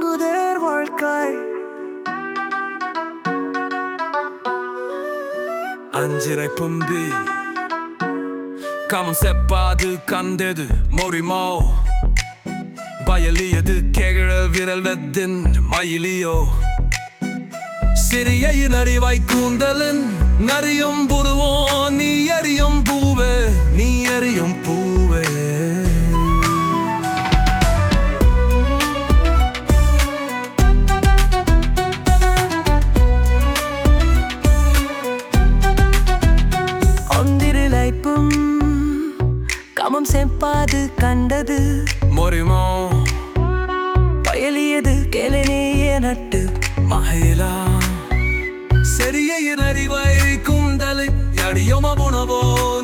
தேர் வாழ்க்கை அஞ்சிரை பும்பி கமம் செப்பாது கண்டது மொரிமோ பயலியது கேழ விரல் வெத்தின் மயிலியோ சிறியின் அறிவாய் கூந்தலின் நரியும் புருவோ நீ எறியும் பூவே நீ எறியும் பூவே ஒன்றிருளைப்பும் கமம் செப்பாது கண்டது மொரிமோ பயலியது கேளனையே நட்டு மகிழா செறியின் அறிவை கூந்தலை அடியோம புனவோ